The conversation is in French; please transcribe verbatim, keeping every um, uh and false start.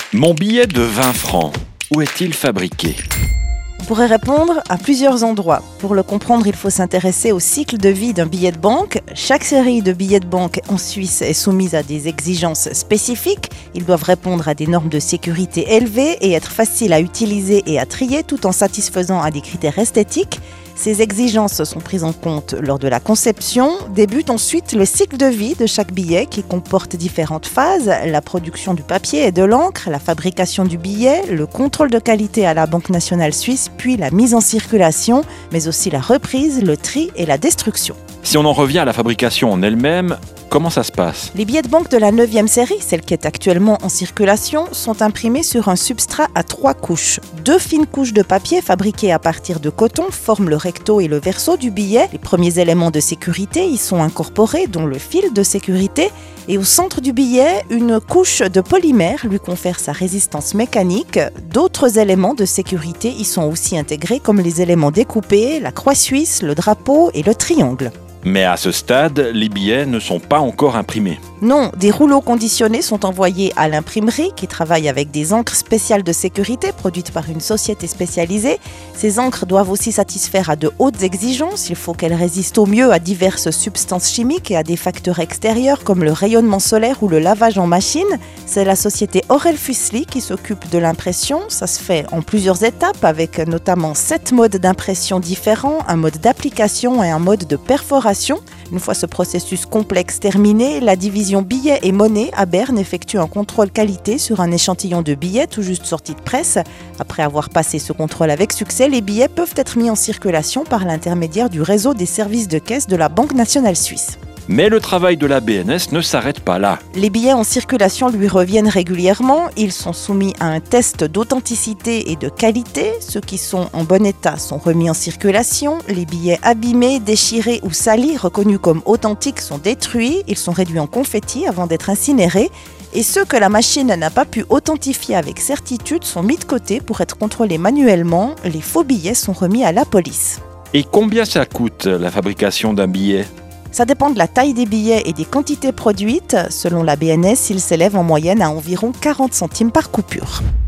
Mon billet de vingt francs, où est-il fabriqué ? On pourrait répondre à plusieurs endroits. Pour le comprendre, il faut s'intéresser au cycle de vie d'un billet de banque. Chaque série de billets de banque en Suisse est soumise à des exigences spécifiques. Ils doivent répondre à des normes de sécurité élevées et être faciles à utiliser et à trier tout en satisfaisant à des critères esthétiques. Ces exigences sont prises en compte lors de la conception. Débute ensuite le cycle de vie de chaque billet qui comporte différentes phases. La production du papier et de l'encre, la fabrication du billet, le contrôle de qualité à la Banque nationale suisse, puis la mise en circulation, mais aussi la reprise, le tri et la destruction. Si on en revient à la fabrication en elle-même, comment ça se passe ? Les billets de banque de la neuvième série, celle qui est actuellement en circulation, sont imprimés sur un substrat à trois couches. Deux fines couches de papier fabriquées à partir de coton forment le recto et le verso du billet. Les premiers éléments de sécurité y sont incorporés, dont le fil de sécurité. Et au centre du billet, une couche de polymère lui confère sa résistance mécanique. D'autres éléments de sécurité y sont aussi intégrés, comme les éléments découpés, la croix suisse, le drapeau et le triangle. Mais à ce stade, les billets ne sont pas encore imprimés. Non, des rouleaux conditionnés sont envoyés à l'imprimerie qui travaille avec des encres spéciales de sécurité produites par une société spécialisée. Ces encres doivent aussi satisfaire à de hautes exigences. Il faut qu'elles résistent au mieux à diverses substances chimiques et à des facteurs extérieurs comme le rayonnement solaire ou le lavage en machine. C'est la société Aurel Fussli qui s'occupe de l'impression. Ça se fait en plusieurs étapes avec notamment sept modes d'impression différents, un mode d'application et un mode de perforation. Une fois ce processus complexe terminé, la division billets et monnaie à Berne effectue un contrôle qualité sur un échantillon de billets tout juste sorti de presse. Après avoir passé ce contrôle avec succès, les billets peuvent être mis en circulation par l'intermédiaire du réseau des services de caisse de la Banque nationale suisse. Mais le travail de la B N S ne s'arrête pas là. Les billets en circulation lui reviennent régulièrement. Ils sont soumis à un test d'authenticité et de qualité. Ceux qui sont en bon état sont remis en circulation. Les billets abîmés, déchirés ou salis, reconnus comme authentiques, sont détruits. Ils sont réduits en confetti avant d'être incinérés. Et ceux que la machine n'a pas pu authentifier avec certitude sont mis de côté pour être contrôlés manuellement. Les faux billets sont remis à la police. Et combien ça coûte la fabrication d'un billet ? Ça dépend de la taille des billets et des quantités produites. Selon la B N S, il s'élève en moyenne à environ quarante centimes par coupure.